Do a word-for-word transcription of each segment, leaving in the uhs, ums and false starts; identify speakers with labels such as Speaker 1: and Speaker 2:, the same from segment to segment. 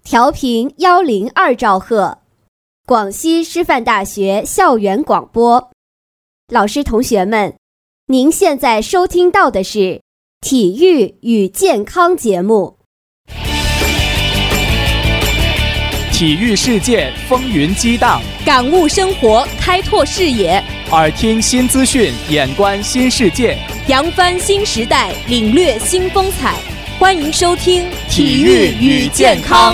Speaker 1: 调频一零二兆赫，广西师范大学校园广播。老师同学们，您现在收听到的是体育与健康节目。
Speaker 2: 体育世界风云激荡，
Speaker 3: 感悟生活，开拓视野，
Speaker 2: 耳听新资讯，眼观新世界，
Speaker 3: 扬帆新时代，领略新风采。欢迎收听
Speaker 2: 体育与健康。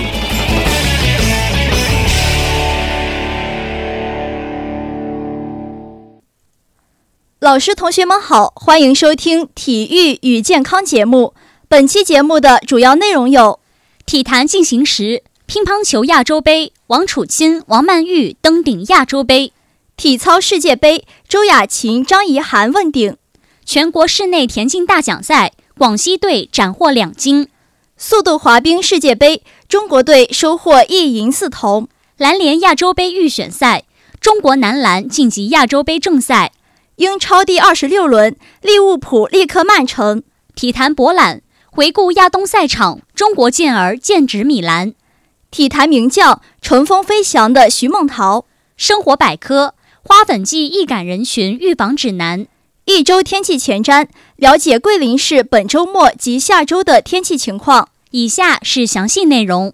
Speaker 4: 老师同学们好，欢迎收听体育与健康节目。本期节目的主要内容有：
Speaker 5: 体坛进行时，乒乓球亚洲杯，王楚钦、王曼玉登顶亚洲杯；
Speaker 4: 体操世界杯，周雅琴、张怡涵问鼎；
Speaker 5: 全国室内田径大奖赛，广西队斩获两金；
Speaker 4: 速度滑冰世界杯，中国队收获一银四铜；
Speaker 5: 篮联亚洲杯预选赛，中国男篮晋级亚洲杯正赛；
Speaker 4: 英超第二十六轮，利物浦力克曼城；
Speaker 5: 体坛博览，回顾亚冬赛场，中国健儿剑指米兰；
Speaker 4: 体坛名将，乘风飞翔的徐梦桃；
Speaker 5: 生活百科，花粉季易感人群预防指南；
Speaker 4: 一周天气前瞻，了解桂林市本周末及下周的天气情况。
Speaker 5: 以下是详细内容。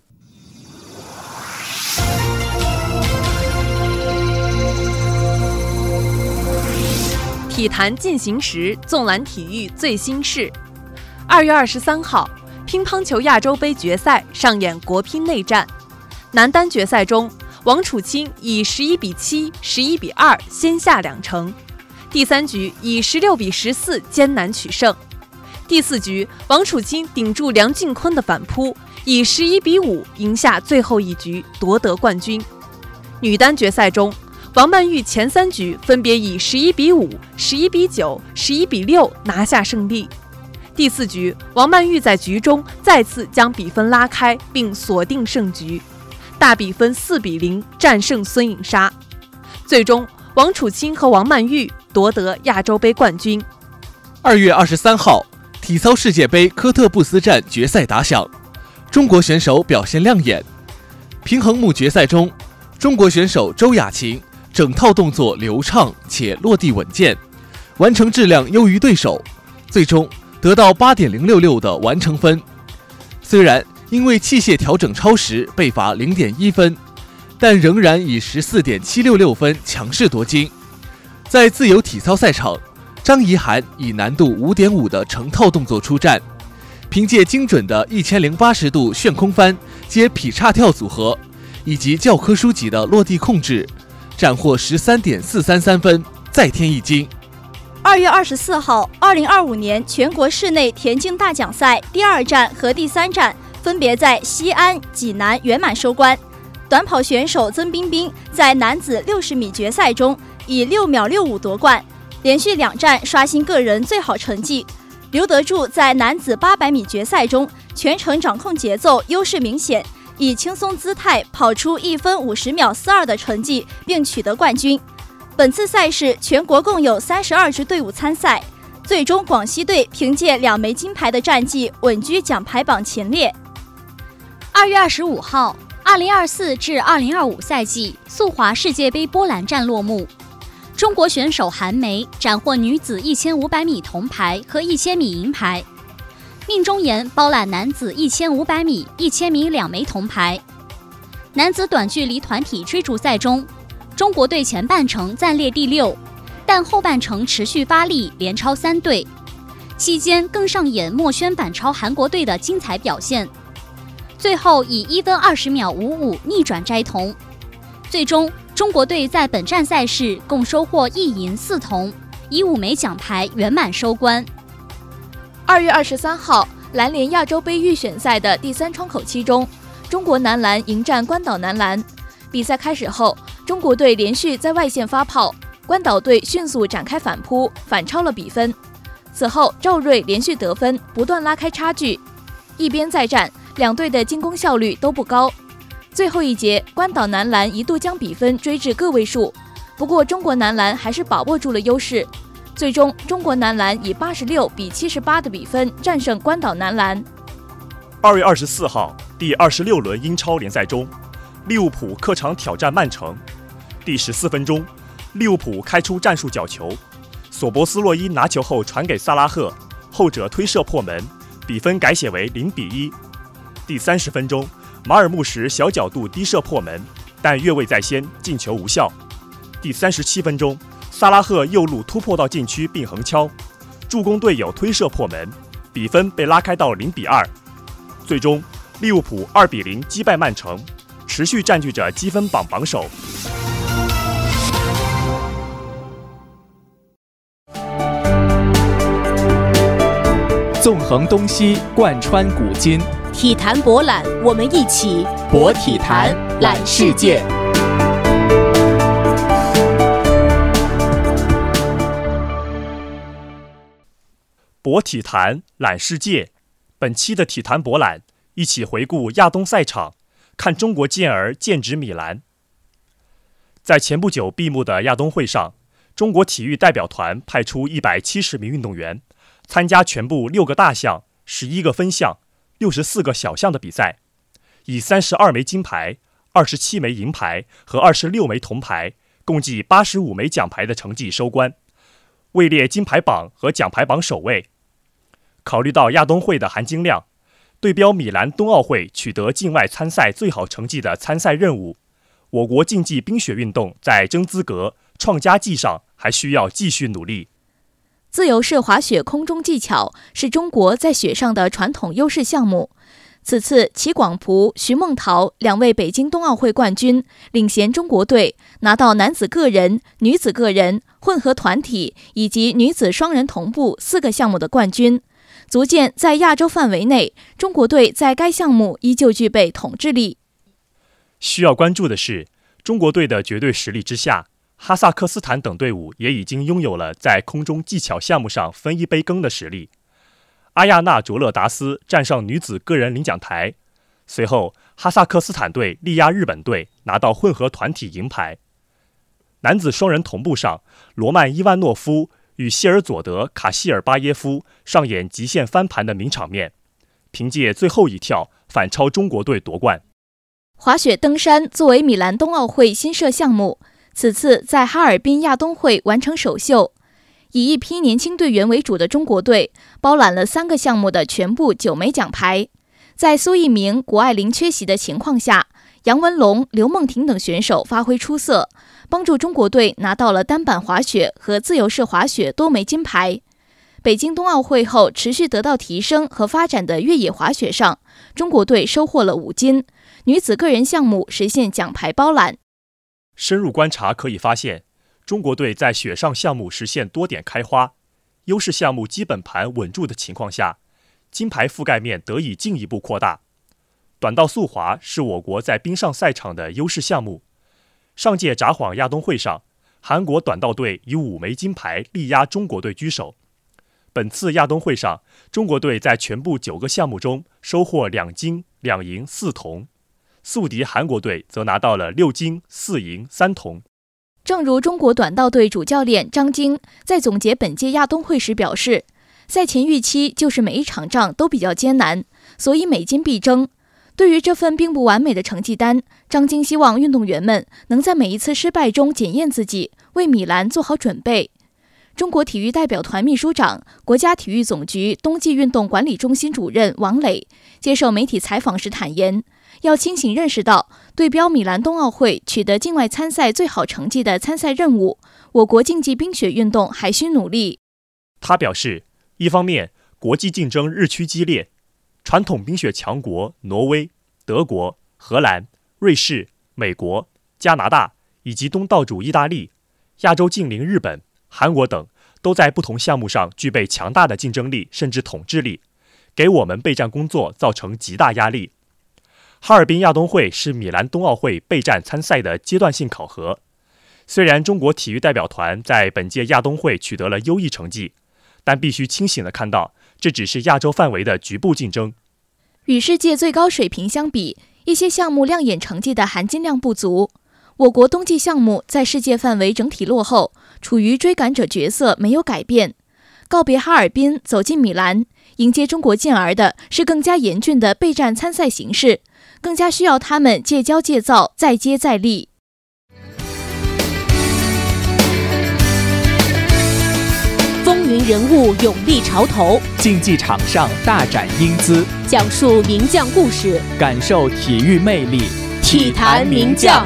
Speaker 3: 体坛进行时，纵览体育最新事。二月二十三号，乒乓球亚洲杯决赛上演国乒内战。男单决赛中，王楚钦以十一比七、十一比二先下两城，第三局以十六比十四艰难取胜。第四局，王楚钦顶住梁靖昆的反扑，以十一比五赢下最后一局，夺得冠军。女单决赛中，王曼玉前三局分别以十一比五、十一比九、十一比六拿下胜利。第四局，王曼玉在局中再次将比分拉开，并锁定胜局，大比分四比零战胜孙颖莎。最终，王楚钦和王曼玉夺得亚洲杯冠军。
Speaker 6: 二月二十三号，体操世界杯科特布斯站决赛打响，中国选手表现亮眼。平衡木决赛中，中国选手周雅琴整套动作流畅且落地稳健，完成质量优于对手，最终得到 八点零六六 的完成分。虽然因为器械调整超时被罚 零点一 分，但仍然以 十四点七六六 分强势夺金。在自由体操赛场，张怡涵以难度 五点五 的成套动作出战，凭借精准的一千零八十度旋空翻接劈叉跳组合以及教科书级的落地控制，斩获 十三点四三三 分，再添一金。
Speaker 4: 二月二十四号，二零二五年全国室内田径大奖赛第二站和第三站分别在西安、济南圆满收官。短跑选手曾彬彬在男子六十米决赛中以六秒六五夺冠，连续两站刷新个人最好成绩。刘德柱在男子八百米决赛中全程掌控节奏，优势明显，以轻松姿态跑出一分五十秒四二的成绩，并取得冠军。本次赛事全国共有三十二支队伍参赛，最终广西队凭借两枚金牌的战绩稳居奖牌榜前列。
Speaker 5: 二月二十五号，二零二四至二零二五赛季速滑世界杯波兰站落幕。中国选手韩梅斩获女子一千五百米铜牌和一千米银牌，命中岩包揽男子一千五百米、一千米两枚铜牌。男子短距离团体追逐赛中，中国队前半程暂列第六，但后半程持续发力，连超三队，期间更上演莫宣反超韩国队的精彩表现，最后以一分二十秒五五逆转摘铜。最终，中国队在本站赛事共收获一银四铜，以五枚奖牌圆满收官。
Speaker 7: 二月二十三号，篮联亚洲杯预选赛的第三窗口期中，中国男篮迎战关岛男篮。比赛开始后，中国队连续在外线发炮，关岛队迅速展开反扑，反超了比分。此后，赵睿连续得分，不断拉开差距。一边再战，两队的进攻效率都不高。最后一节，关岛男篮一度将比分追至个位数，不过中国男篮还是把握住了优势。最终，中国男篮以八十六比七十八的比分战胜关岛男篮。
Speaker 8: 二月二十四号， 第二十六轮英超联赛中，利物浦客场挑战曼城。第十四分钟，利物浦开出战术角球，索博斯洛伊拿球后传给萨拉赫，后者推射破门，比分改写为零比一。第三十分钟，马尔穆什小角度低射破门，但越位在先，进球无效。第三十七分钟，萨拉赫右路突破到禁区并横敲，助攻队友推射破门，比分被拉开到零比二。最终，利物浦二比零击败曼城，持续占据着积分榜榜首。
Speaker 2: 纵横东西，贯穿古今，
Speaker 9: 体坛博览，我们一起
Speaker 2: 博体坛，览世界。
Speaker 8: 博体坛，览世界。本期的体坛博览，一起回顾亚冬赛场，看中国健儿剑指米兰。在前不久闭幕的亚冬会上，中国体育代表团派出一百七十名运动员，参加全部六个大项、十一个分项、六十四个小项的比赛，以三十二枚金牌、二十七枚银牌和二十六枚铜牌，共计八十五枚奖牌的成绩收官，位列金牌榜和奖牌榜首位。考虑到亚冬会的含金量，对标米兰冬奥会取得境外参赛最好成绩的参赛任务，我国竞技冰雪运动在争资格、创佳绩上还需要继续努力。
Speaker 7: 自由式滑雪空中技巧是中国在雪上的传统优势项目。此次齐广璞、徐梦桃两位北京冬奥会冠军领衔中国队，拿到男子个人、女子个人、混合团体以及女子双人同步四个项目的冠军，足见在亚洲范围内，中国队在该项目依旧具备统治力。
Speaker 8: 需要关注的是，中国队的绝对实力之下，哈萨克斯坦等队伍也已经拥有了在空中技巧项目上分一杯羹的实力。阿亚纳卓勒达斯站上女子个人领奖台，随后哈萨克斯坦队力压日本队，拿到混合团体银牌。男子双人同步上，罗曼伊万诺夫与谢尔佐德卡希尔巴耶夫上演极限翻盘的名场面，凭借最后一跳反超中国队夺冠。
Speaker 7: 滑雪登山作为米兰冬奥会新设项目，此次在哈尔滨亚冬会完成首秀，以一批年轻队员为主的中国队包揽了三个项目的全部九枚奖牌。在苏翊鸣、谷爱凌缺席的情况下，杨文龙、刘梦婷等选手发挥出色，帮助中国队拿到了单板滑雪和自由式滑雪多枚金牌。北京冬奥会后持续得到提升和发展的越野滑雪上，中国队收获了五金，女子个人项目实现奖牌包揽。
Speaker 8: 深入观察可以发现，中国队在雪上项目实现多点开花，优势项目基本盘稳住的情况下，金牌覆盖面得以进一步扩大。短道速滑是我国在冰上赛场的优势项目。上届札幌亚冬会上，韩国短道队以五枚金牌力压中国队居首。本次亚冬会上，中国队在全部九个项目中收获两金、两银、四铜，宿敌韩国队则拿到了六金、四银、三铜。
Speaker 7: 正如中国短道队主教练张晶在总结本届亚冬会时表示，赛前预期就是每一场仗都比较艰难，所以每金必争。对于这份并不完美的成绩单，张晶希望运动员们能在每一次失败中检验自己，为米兰做好准备。中国体育代表团秘书长、国家体育总局冬季运动管理中心主任王磊接受媒体采访时坦言，要清醒认识到对标米兰冬奥会取得境外参赛最好成绩的参赛任务，我国竞技冰雪运动还需努力。
Speaker 8: 他表示，一方面国际竞争日趋激烈，传统冰雪强国挪威、德国、荷兰、瑞士、美国、加拿大以及东道主意大利、亚洲近邻日本、韩国等都在不同项目上具备强大的竞争力甚至统治力，给我们备战工作造成极大压力。哈尔滨亚冬会是米兰冬奥会备战参赛的阶段性考核。虽然中国体育代表团在本届亚冬会取得了优异成绩，但必须清醒地看到，这只是亚洲范围的局部竞争。
Speaker 7: 与世界最高水平相比，一些项目亮眼成绩的含金量不足。我国冬季项目在世界范围整体落后，处于追赶者角色没有改变。告别哈尔滨，走进米兰，迎接中国健儿的是更加严峻的备战参赛形势， 更加需要他们戒骄戒躁，再接再厉。
Speaker 9: 风云人物勇立潮头，
Speaker 2: 竞技场上大展英姿，
Speaker 9: 讲述名将故事，
Speaker 2: 感受体育魅力，
Speaker 9: 体坛名将。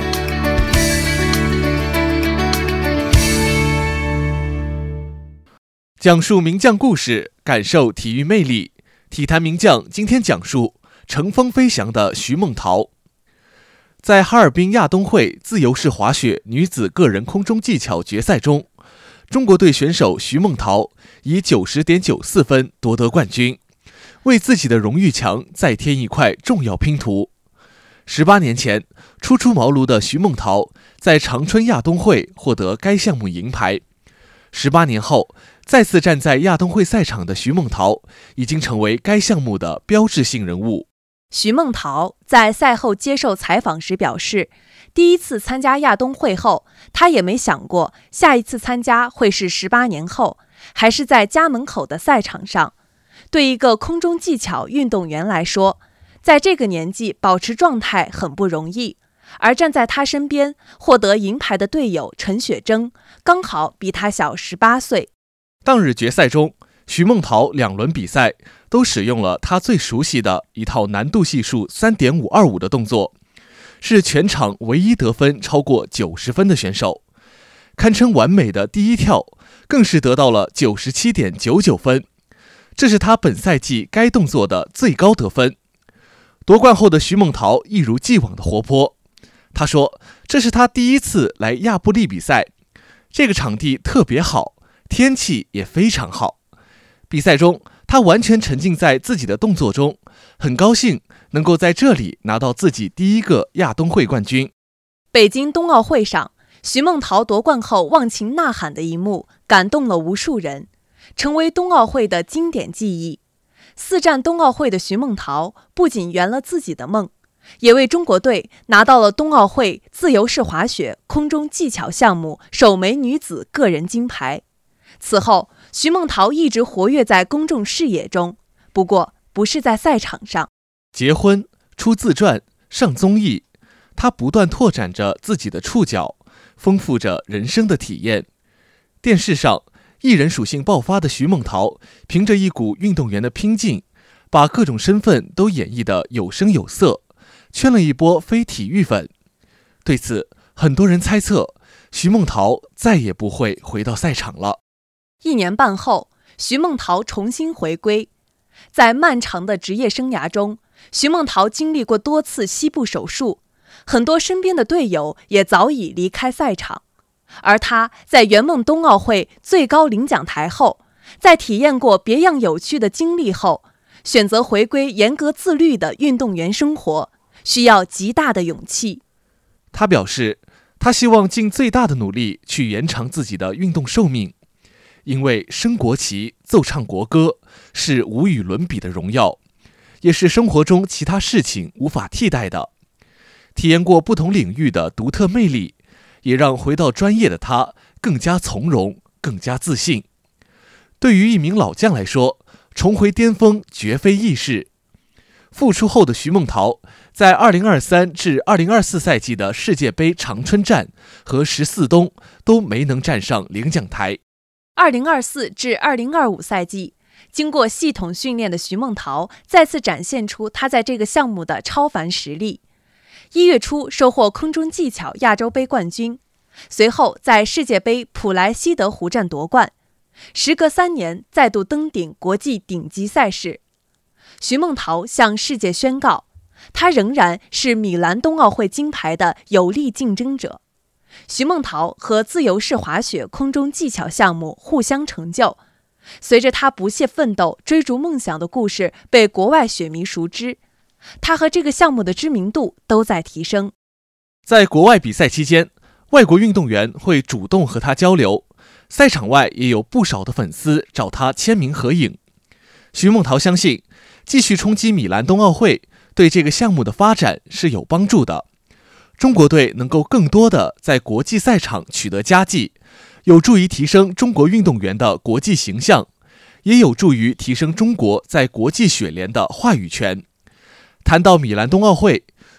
Speaker 6: 讲述名将故事，感受体育魅力。体坛名将今天讲述乘风飞翔的徐梦桃。在哈尔滨亚冬会自由式滑雪女子个人空中技巧决赛中，中国队选手徐梦桃以 九十点九四 分夺得冠军，为自己的荣誉墙再添一块重要拼图。十八年前，初出茅庐的徐梦桃在长春亚冬会获得该项目银牌。十八年后，再次站在亚冬会赛场的徐梦桃已经成为该项目的标志性人物。
Speaker 3: 徐梦桃在赛后接受采访时表示，第一次参加亚冬会后，他也没想过下一次参加会是十八年后，还是在家门口的赛场上。对一个空中技巧运动员来说，在这个年纪保持状态很不容易，而站在他身边获得银牌的队友陈雪贞刚好比他小十八岁。
Speaker 6: 当日决赛中，徐梦桃两轮比赛都使用了他最熟悉的一套难度系数 三点五二五 的动作，是全场唯一得分超过九十分的选手。堪称完美的第一跳更是得到了 九十七点九九 分，这是他本赛季该动作的最高得分。夺冠后的徐梦桃一如既往的活泼，他说这是他第一次来亚布力比赛，这个场地特别好，天气也非常好。比赛中，他完全沉浸在自己的动作中，很高兴能够在这里拿到自己第一个亚冬会冠军。
Speaker 3: 北京冬奥会上，徐梦桃夺冠后忘情呐喊的一幕感动了无数人，成为冬奥会的经典记忆。四战冬奥会的徐梦桃不仅圆了自己的梦，也为中国队拿到了冬奥会自由式滑雪空中技巧项目首枚女子个人金牌。此后，徐梦桃一直活跃在公众视野中，不过不是在赛场上。
Speaker 6: 结婚、出自传、上综艺，她不断拓展着自己的触角，丰富着人生的体验。电视上，艺人属性爆发的徐梦桃，凭着一股运动员的拼劲，把各种身份都演绎得有声有色，圈了一波非体育粉。对此，很多人猜测，徐梦桃再也不会回到赛场了。
Speaker 3: 一年半后，徐梦桃重新回归。在漫长的职业生涯中，徐梦桃经历过多次膝部手术，很多身边的队友也早已离开赛场。而他在圆梦冬奥会最高领奖台后，在体验过别样有趣的经历后，选择回归严格自律的运动员生活，需要极大的勇气。
Speaker 6: 他表示，他希望尽最大的努力去延长自己的运动寿命，因为升国旗、奏唱国歌是无与伦比的荣耀，也是生活中其他事情无法替代的。体验过不同领域的独特魅力，也让回到专业的他更加从容，更加自信。对于一名老将来说，重回巅峰绝非易事。复出后的徐梦桃，在二零二三至二零二四赛季的世界杯长春站和十四冬都没能站上领奖台。
Speaker 3: 二零二四至二零二五赛季，经过系统训练的徐梦桃再次展现出她在这个项目的超凡实力。一月初收获空中技巧亚洲杯冠军，随后在世界杯普莱西德湖站夺冠，时隔三年再度登顶国际顶级赛事。徐梦桃向世界宣告，她仍然是米兰冬奥会金牌的有力竞争者。徐梦桃和自由式滑雪空中技巧项目互相成就，随着她不懈奋斗追逐梦想的故事被国外雪迷熟知，她和这个项目的知名度都在提升。
Speaker 6: 在国外比赛期间，外国运动员会主动和她交流，赛场外也有不少的粉丝找她签名合影。徐梦桃相信，继续冲击米兰冬奥会对这个项目的发展是有帮助的。中国队能够更多的在国际赛场取得佳绩，有助于提升中国运动员的国际形象，也有助于提升中国在国际雪联的话语权。谈到米兰冬奥会，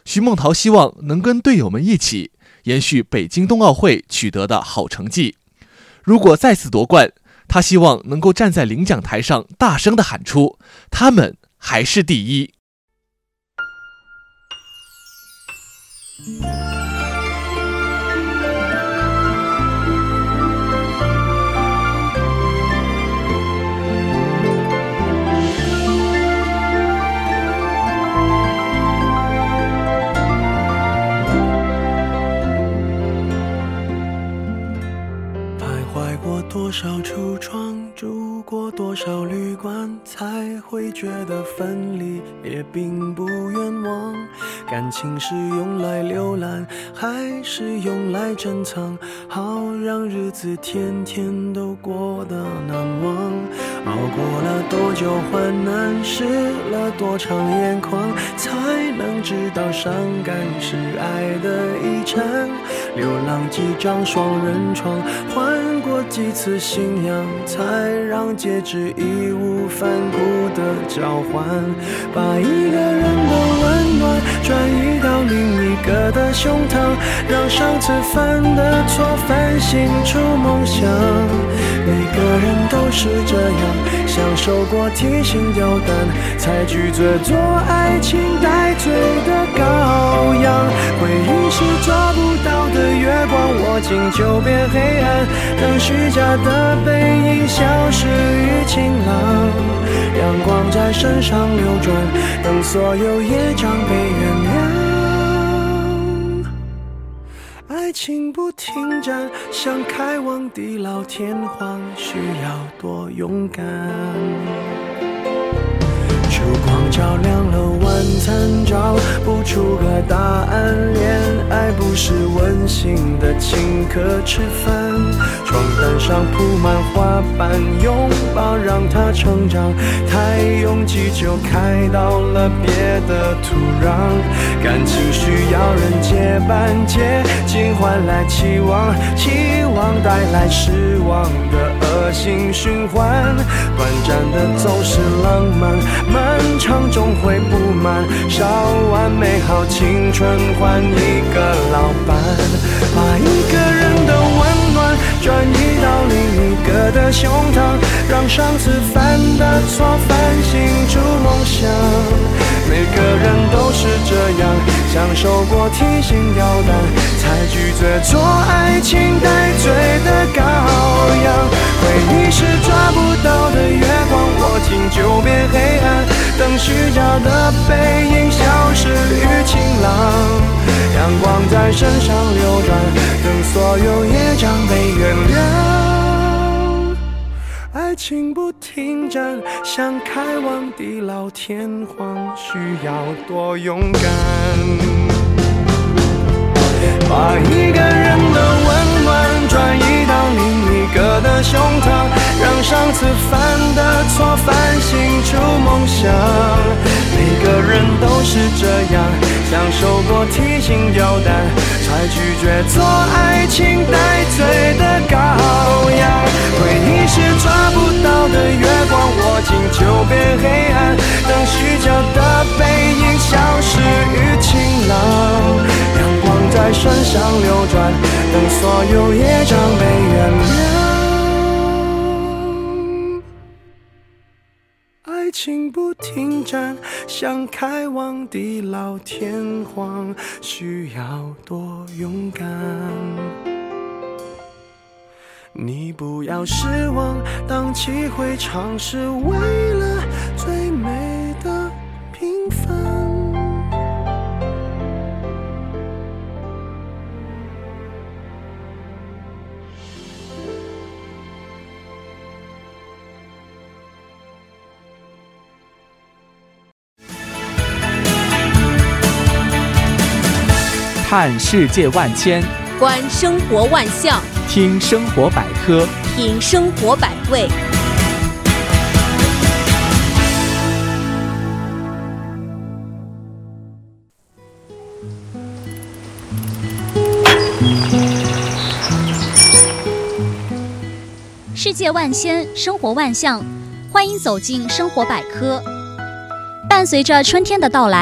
Speaker 6: 徐梦桃希望能跟队友们一起延续北京冬奥会取得的好成绩。如果再次夺冠，他希望能够站在领奖台上大声地喊出他们还是第一。
Speaker 10: 多少橱窗，住过多少旅馆，才会觉得分离也并不冤枉。感情是用来浏览，还是用来珍藏？好让日子天天都过得难忘。熬过了多久患难，湿了多长眼眶，才能知道伤感是爱的遗产。流浪几张双人床，换过几次信仰，才让戒指义无反顾的交换。把一个人的温暖转移到另一个的胸膛，让上次犯的错反省出梦想。每个人都是这样，享受过提心吊胆，才拒绝做爱情带罪的羔羊。回忆是抓不到的月光，握紧就变黑暗，等虚假的背影消失于晴朗。阳光在身上流转，等所有业障被原谅。爱情不停站，想开往地老天荒，需要多勇敢。烛光照亮了晚餐，找不出个答案。恋爱不是温馨的请客吃饭，床单上铺满花瓣，拥抱让它成长。太拥挤就开到了别的土壤，感情需要人接班，接近换来期望，期望带来失望的恶性循环。短暂的总是浪漫，漫长终会不满，烧完美好青春换一个老伴。把一个人的温暖转移到另一个的胸膛，让上次犯的错反省出梦想。每个人都是这样，享受过提心吊胆，才拒绝做爱情带罪的羔羊。回忆是抓不到的月光，握紧就变黑暗，等虚假的背影消失于晴朗。阳光在身上流转，等所有业障被原谅。爱情不停站，想开往地老天荒，需要多勇敢。把一个人的温暖转移到另一个的胸膛，让上次犯的错反省出梦想。每个人都是这样，享受过提心吊胆，才拒绝做爱情带罪的羔羊。回忆是抓不到的月光，握紧就变黑暗，等虚假的背影消失于晴朗。阳光在身上流转，等所有业障被原谅。爱情不停站，想开往地老天荒，需要多勇敢。你不要失望，荡气回肠是为了最美的平凡。
Speaker 2: 看世界万千，
Speaker 9: 观生活万象，
Speaker 2: 听生活百科，
Speaker 9: 品生活百味。
Speaker 5: 世界万千，生活万象，欢迎走进生活百科。伴随着春天的到来，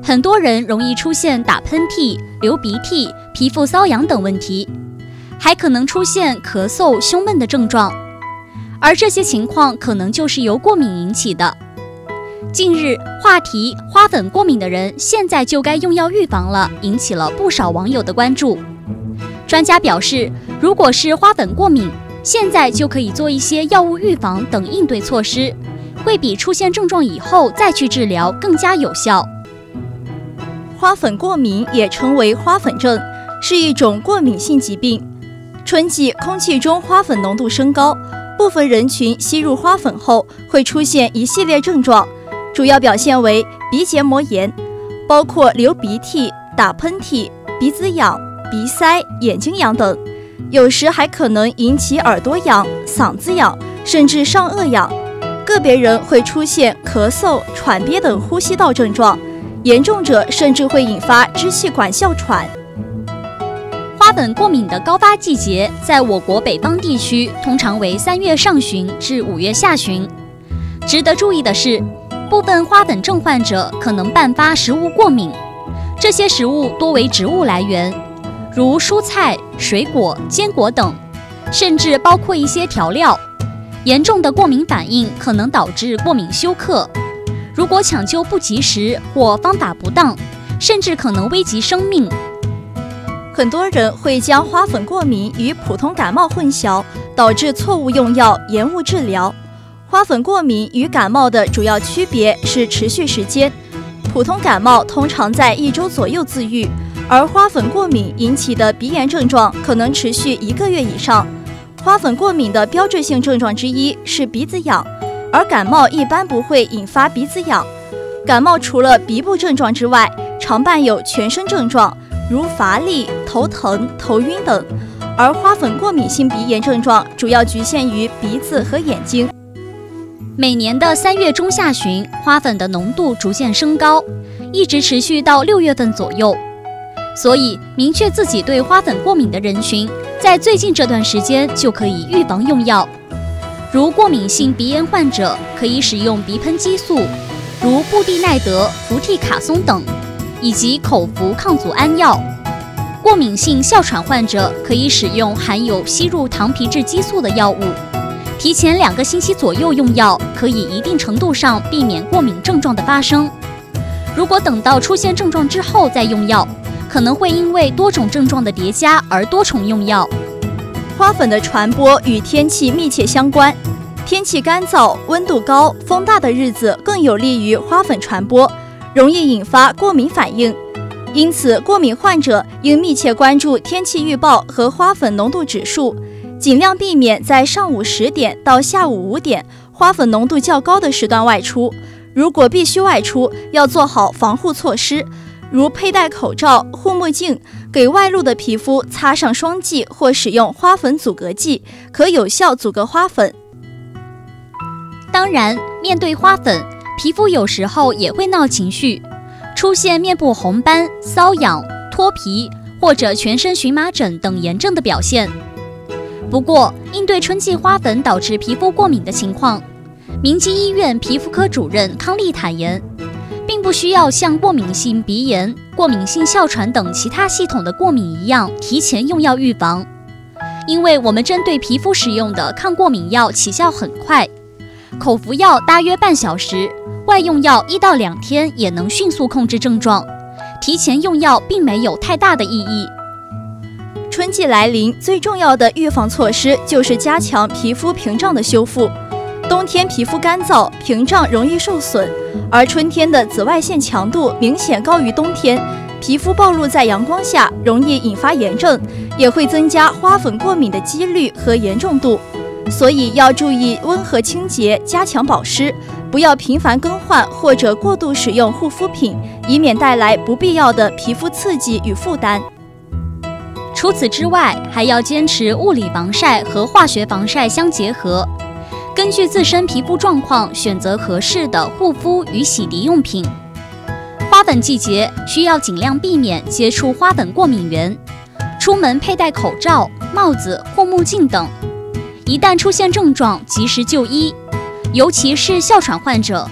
Speaker 5: 很多人容易出现打喷嚏、流鼻涕、皮肤瘙痒等问题，还可能出现咳嗽、胸闷的症状，而这些情况可能就是由过敏引起的。近日，话题花粉过敏的人现在就该用药预防了，引起了不少网友的关注。专家表示，如果是花粉过敏，现在就可以做一些药物预防等应对措施，会比出现症状以后再去治疗更加有效。
Speaker 4: 花粉过敏也称为花粉症，是一种过敏性疾病。春季空气中花粉浓度升高，部分人群吸入花粉后会出现一系列症状，主要表现为鼻结膜炎，包括流鼻涕、打喷嚏、鼻子痒、鼻塞、眼睛痒等，有时还可能引起耳朵痒、嗓子痒，甚至上颚痒。个别人会出现咳嗽、喘憋等呼吸道症状，严重者甚至会引发支气管哮喘。
Speaker 5: 花粉过敏的高发季节在我国北方地区通常为三月上旬至五月下旬。值得注意的是，部分花粉症患者可能伴发食物过敏，这些食物多为植物来源，如蔬菜、水果、坚果等，甚至包括一些调料。严重的过敏反应可能导致过敏休克，如果抢救不及时或方法不当，甚至可能危及生命。
Speaker 4: 很多人会将花粉过敏与普通感冒混淆，导致错误用药，延误治疗。花粉过敏与感冒的主要区别是持续时间，普通感冒通常在一周左右自愈，而花粉过敏引起的鼻炎症状可能持续一个月以上。花粉过敏的标志性症状之一是鼻子痒，而感冒一般不会引发鼻子痒。感冒除了鼻部症状之外，常伴有全身症状，如乏力、头疼、头晕等，而花粉过敏性鼻炎症状主要局限于鼻子和眼睛。
Speaker 5: 每年的三月中下旬，花粉的浓度逐渐升高，一直持续到六月份左右。所以，明确自己对花粉过敏的人群，在最近这段时间就可以预防用药。如过敏性鼻炎患者，可以使用鼻喷激素，如布地奈德、氟替卡松等，以及口服抗组胺药。过敏性哮喘患者可以使用含有吸入糖皮质激素的药物。提前两个星期左右用药，可以一定程度上避免过敏症状的发生。如果等到出现症状之后再用药，可能会因为多种症状的叠加而多重用药。
Speaker 4: 花粉的传播与天气密切相关，天气干燥、温度高、风大的日子更有利于花粉传播，容易引发过敏反应。因此，过敏患者应密切关注天气预报和花粉浓度指数，尽量避免在上午十点到下午五点花粉浓度较高的时段外出。如果必须外出，要做好防护措施，如佩戴口罩、护目镜，给外露的皮肤擦上霜剂或使用花粉阻隔剂，可有效阻隔花粉。
Speaker 5: 当然，面对花粉，皮肤有时候也会闹情绪，出现面部红斑、瘙痒、脱皮或者全身荨麻疹等炎症的表现。不过，应对春季花粉导致皮肤过敏的情况，明基医院皮肤科主任康丽坦言，并不需要像过敏性鼻炎、过敏性哮喘等其他系统的过敏一样提前用药预防，因为我们针对皮肤使用的抗过敏药起效很快，口服药大约半小时，外用药一到两天也能迅速控制症状，提前用药并没有太大的意义。
Speaker 4: 春季来临，最重要的预防措施就是加强皮肤屏障的修复。冬天皮肤干燥，屏障容易受损，而春天的紫外线强度明显高于冬天，皮肤暴露在阳光下，容易引发炎症，也会增加花粉过敏的几率和严重度。所以要注意温和清洁，加强保湿，不要频繁更换或者过度使用护肤品，以免带来不必要的皮肤刺激与负担。
Speaker 5: 除此之外，还要坚持物理防晒和化学防晒相结合，根据自身皮肤状况选择合适的护肤与洗涤用品。花粉季节需要尽量避免接触花粉过敏源，出门佩戴口罩、帽子、护目镜等。一旦出现症状，及时就医，尤其是哮喘患者，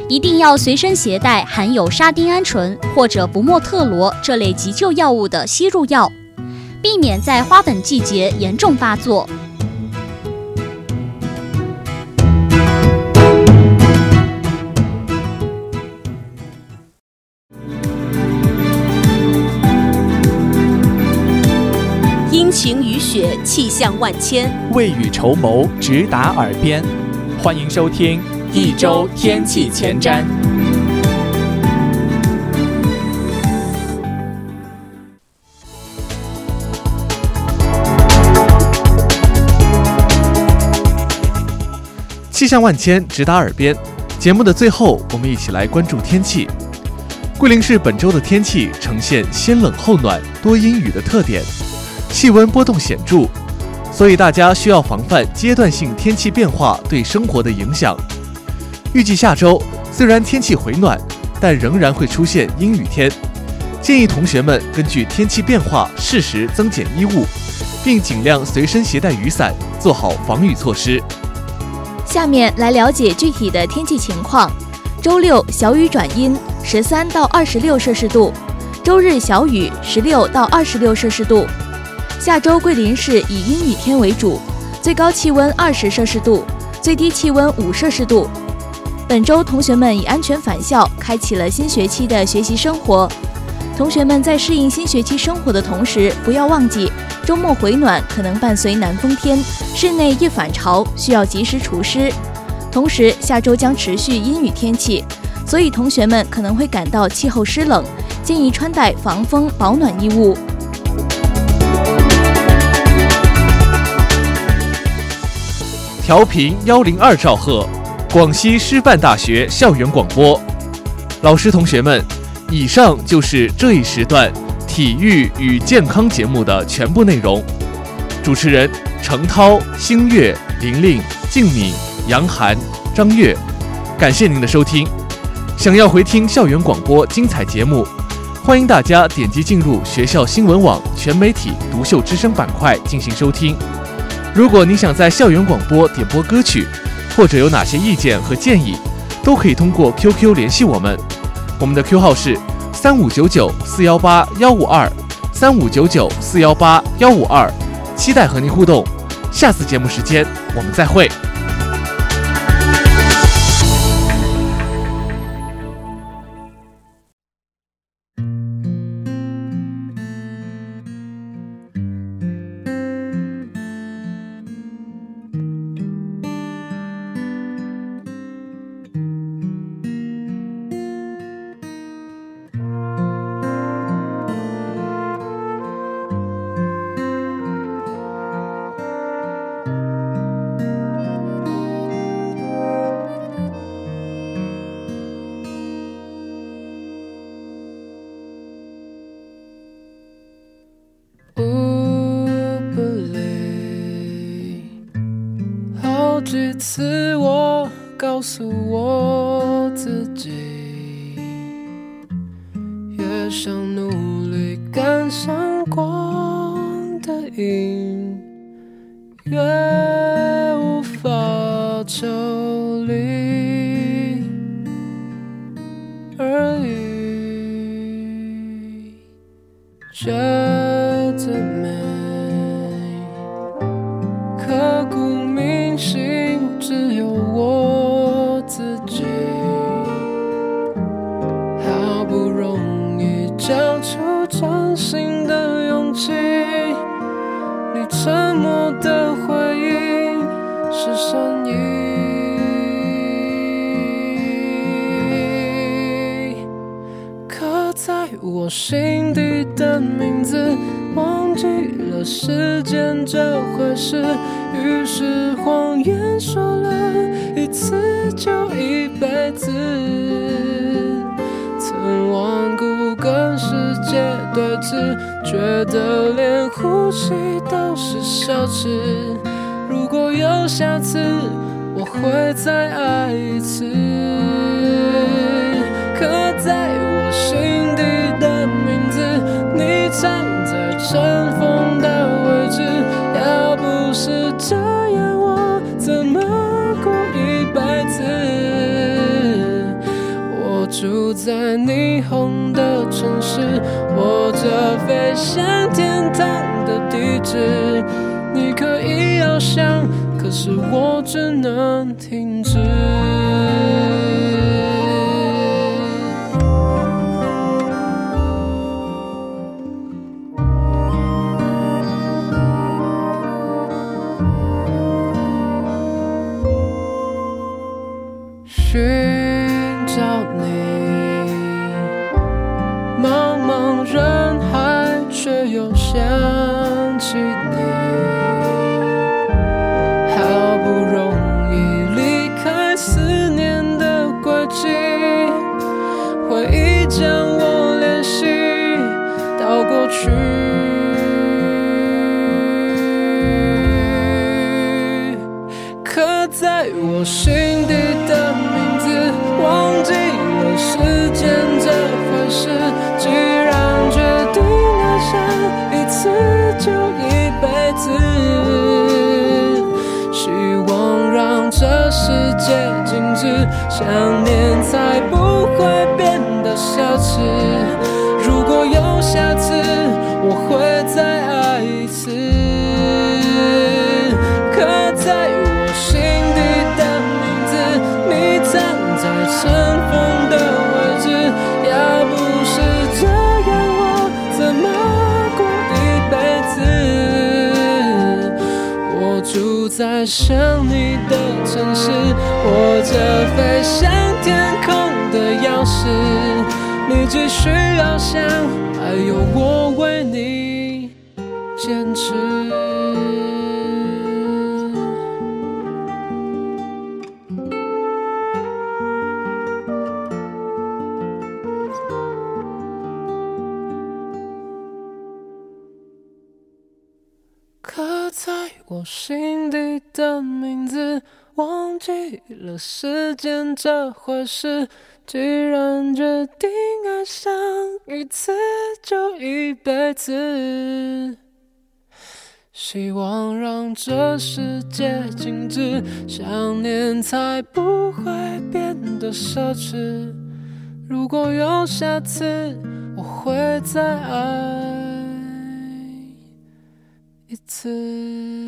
Speaker 5: 一定要随身携带含有沙丁胺醇或者不莫特罗这类急救药物的吸入药，避免在花粉季节严重发作。
Speaker 9: 阴晴雨雪，气象万千，
Speaker 2: 未雨绸缪，直达耳边。欢迎收听一周天气前瞻。
Speaker 6: 气象万千，直达耳边。节目的最后，我们一起来关注天气。桂林市本周的天气呈现先冷后暖、多阴雨的特点，气温波动显著，所以大家需要防范阶段性天气变化对生活的影响。预计下周虽然天气回暖，但仍然会出现阴雨天，建议同学们根据天气变化适时增减衣物，并尽量随身携带雨伞，做好防雨措施。
Speaker 7: 下面来了解具体的天气情况。周六小雨转阴，十三到二十六摄氏度；周日小雨，十六到二十六摄氏度。下周桂林市以阴雨天为主，最高气温二十摄氏度，最低气温五摄氏度。本周同学们已安全返校，开启了新学期的学习生活。同学们在适应新学期生活的同时，不要忘记周末回暖可能伴随南风天，室内易反潮，需要及时除湿。同时，下周将持续阴雨天气，所以同学们可能会感到气候湿冷，建议穿戴防风保暖衣物。
Speaker 6: 调频幺零二兆赫，广西师范大学校园广播。老师同学们，以上就是这一时段体育与健康节目的全部内容。主持人程涛、星月、玲玲、静敏、杨涵、张悦，感谢您的收听。想要回听校园广播精彩节目，欢迎大家点击进入学校新闻网全媒体独秀之声板块进行收听。如果你想在校园广播点播歌曲，或者有哪些意见和建议，都可以通过 Q Q 联系我们。我们的 Q 号是三五九九四幺八幺五二，三五九九四幺八幺五二，期待和您互动。下次节目时间我们再会。
Speaker 10: 几次我告诉我自己，越想努力赶上光的影，越无法抽离而已，觉得美，刻骨铭心只有我自己，好不容易讲出真心的勇气，你沉默的回应是善意，刻在我心底的名字，忘记了时间这回事，于是谎言说了一次就一辈子，曾顽固跟世界对峙，觉得连呼吸都是奢侈，如果有下次我会再爱一次，刻在我心底的名字，你藏在尘封的位置，要不是这样我怎么过一辈子， 着飞向天堂的地址。你可以翱翔，可是我只能停止。寻找你，茫茫人海，却又想起你。好不容易离开思念的轨迹，回忆将我联系到过去。刻在我心底的名字，忘记了时间这回事。既然决定爱上一次就一辈子，希望让这世界静止，想念才不会变得奢侈。如果有下次，我会再爱一次。刻在我心底的名字，你站在尘封的位置。要不是这样，我怎么过一辈子？我住在想你的城市，握着飞向天空的钥匙。你继续翱翔，还有我为你坚持。刻在我心底的名字，忘记了时间这回事。既然决定爱上一次就一辈子，希望让这世界静止，想念才不会变得奢侈。如果有下次，我会再爱一次。